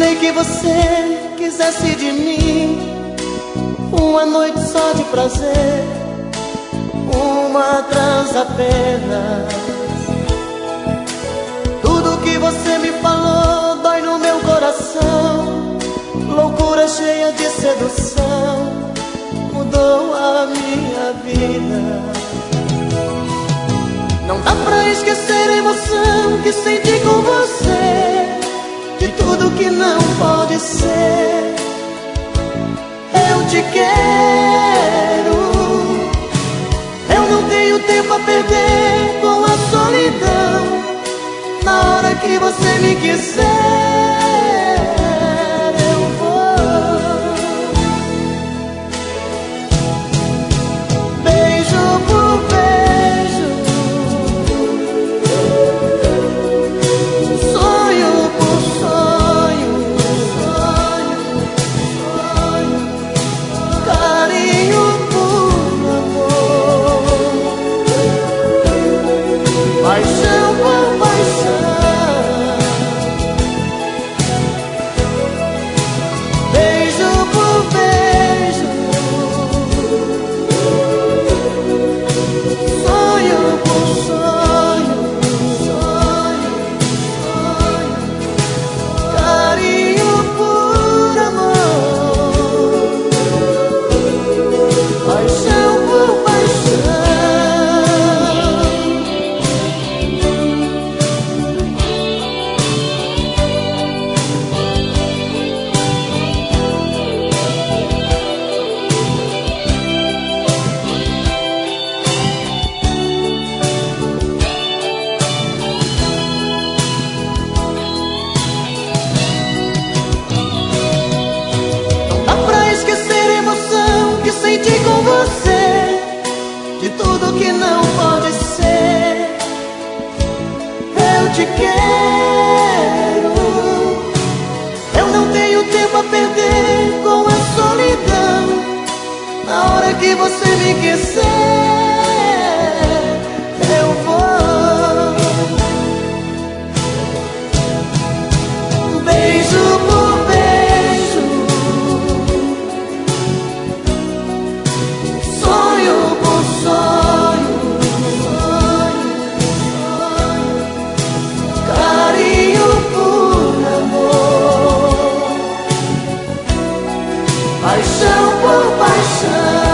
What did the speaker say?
Pensei que você quisesse de mim uma noite só de prazer, uma trans apenas. Tudo que você me falou dói no meu coração. Loucura cheia de sedução mudou a minha vida. Não dá pra esquecer a emoção que senti com você, de tudo que não pode ser. Eu te quero, eu não tenho tempo a perder com a solidão. Na hora que você me quiser, eu vou. Beijo por beijo, sonho por sonho, carinho por amor, paixão por paixão. Senti com você, de tudo que não pode ser. Eu te quero, eu não tenho tempo a perder com a solidão. Na hora que você me quiser, eu vou. Beijo por beijo, sonho por sonho, carinho por amor, paixão por paixão.